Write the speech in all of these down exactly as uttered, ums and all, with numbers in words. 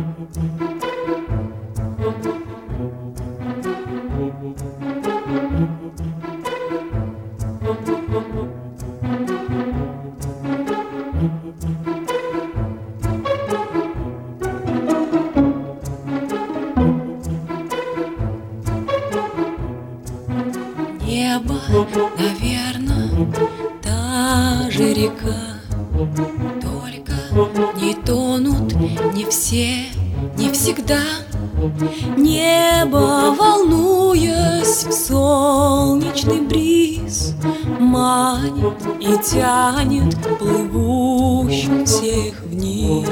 Небо, наверно, та же река, только не тонут не все, не всегда. Небо, волнуясь в солнечный бриз, манит и тянет плывущих всех вниз.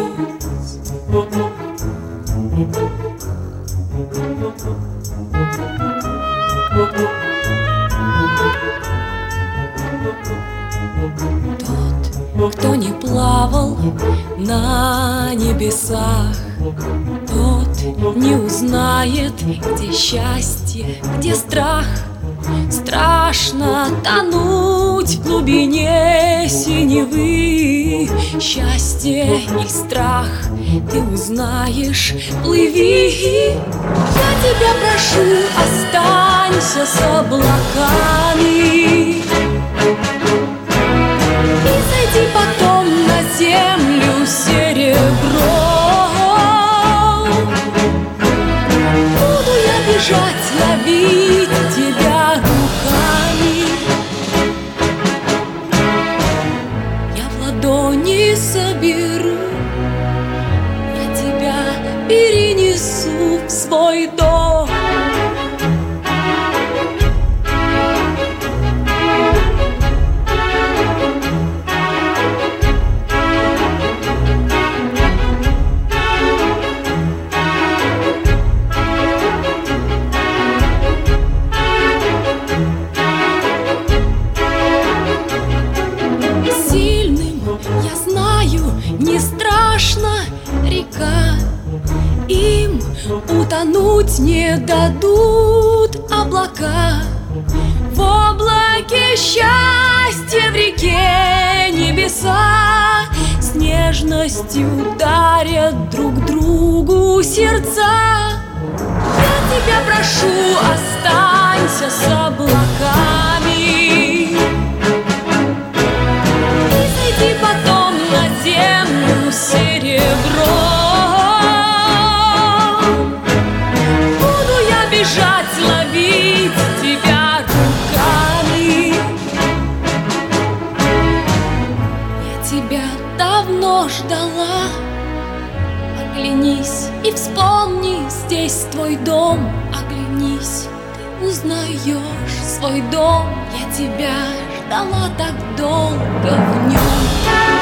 Тот, кто не плавал на небесах, тот не узнает, где счастье, где страх. Страшно тонуть в глубине синевы. Счастье и страх ты узнаешь, плыви. Я тебя прошу, останься с облаками и зайди потом на землю серебро. Буду я бежать, ловить тебя руками. Я в ладони соберу, я тебя перенесу в свой дом. Не страшно река, им утонуть не дадут облака. В облаке счастья, в реке небеса с нежностью дарят друг другу сердца. Я тебя прошу, останься с облаками и зайди потом на землю серебро. Буду я бежать, ловить тебя руками. Я тебя давно ждала. Оглянись и вспомни, здесь твой дом. Оглянись, ты узнаешь свой дом. Я тебя ждала так долго в нем.